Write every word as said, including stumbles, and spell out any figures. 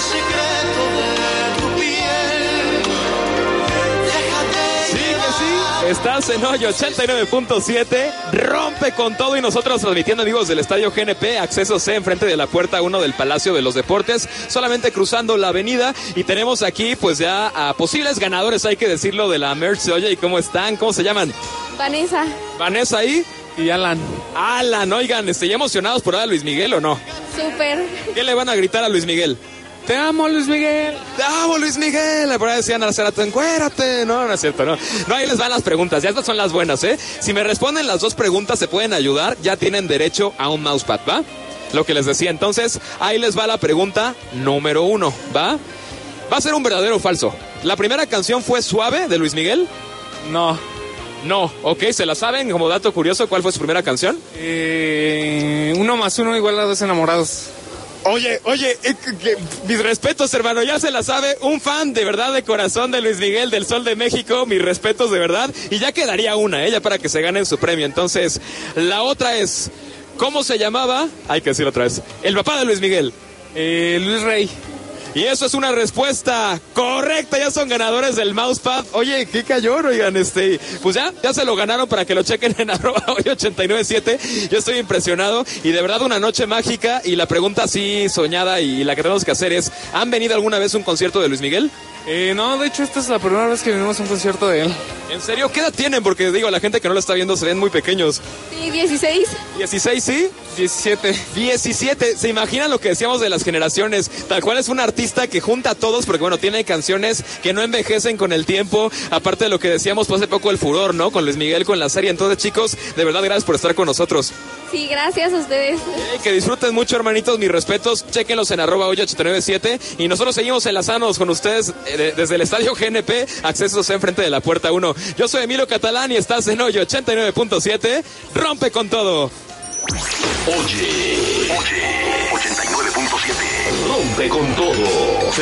secreto de tu piel. Déjate Sí que sí, estás en Hoy ochenta y nueve punto siete, rompe con todo y nosotros transmitiendo amigos del Estadio G N P, acceso C enfrente de la puerta uno del Palacio de los Deportes, solamente cruzando la avenida, y tenemos aquí pues ya a posibles ganadores, hay que decirlo, de la merch. Oye, ¿y cómo están? ¿Cómo se llaman? Vanessa. Vanessa ahí. Y Alan. Alan, oigan, ¿este, ya emocionados por ver a Luis Miguel o no? Súper. ¿Qué le van a gritar a Luis Miguel? Te amo, Luis Miguel. Te amo, Luis Miguel. Por ahí decían al Cerato, encuérate. No, no es cierto, no. No, ahí les van las preguntas. Ya estas son las buenas, ¿eh? Si me responden las dos preguntas, se pueden ayudar. Ya tienen derecho a un mousepad, ¿va? Lo que les decía. Entonces, ahí les va la pregunta número uno, ¿va? Va a ser un verdadero o falso. ¿La primera canción fue Suave, de Luis Miguel? No. No. Ok, ¿se la saben? Como dato curioso, ¿cuál fue su primera canción? Eh, uno más uno igual a dos enamorados. Oye, oye, eh, que- mis respetos, hermano, ya se la sabe, un fan de verdad de corazón de Luis Miguel del Sol de México, mis respetos de verdad, y ya quedaría una, ¿eh? Ya para que se ganen su premio. Entonces, la otra es, ¿cómo se llamaba? Hay que decirlo otra vez, el papá de Luis Miguel. Eh, Luis Rey. Y eso es una respuesta correcta, ya son ganadores del mousepad. Oye, ¿qué cayó? Oigan, este, pues ya, ya se lo ganaron para que lo chequen en arroba hoy ochenta y nueve siete. Yo estoy impresionado y de verdad una noche mágica. Y la pregunta así soñada y la que tenemos que hacer es, ¿han venido alguna vez a un concierto de Luis Miguel? Eh, no, de hecho esta es la primera vez que venimos a un concierto de él. ¿En serio? ¿Qué edad tienen? Porque digo, la gente que no lo está viendo se ven muy pequeños. Sí, dieciséis. ¿dieciséis, sí? diecisiete. diecisiete, ¿se imaginan lo que decíamos de las generaciones? Tal cual es un artista que junta a todos, porque bueno, tiene canciones que no envejecen con el tiempo, aparte de lo que decíamos pues, hace poco el furor, ¿no? Con Luis Miguel, con la serie. Entonces, chicos, de verdad, gracias por estar con nosotros. Sí, gracias a ustedes. Hey, que disfruten mucho, hermanitos, mis respetos, chéquenlos en arroba hoy ochenta y nueve siete, y nosotros seguimos enlazándonos con ustedes eh, desde el Estadio G N P, accesos enfrente de la puerta uno. Yo soy Emilio Catalán y estás en Hoy ochenta y nueve punto siete, rompe con todo. Oye, oye, ochenta y nueve punto siete. Rompe con todo.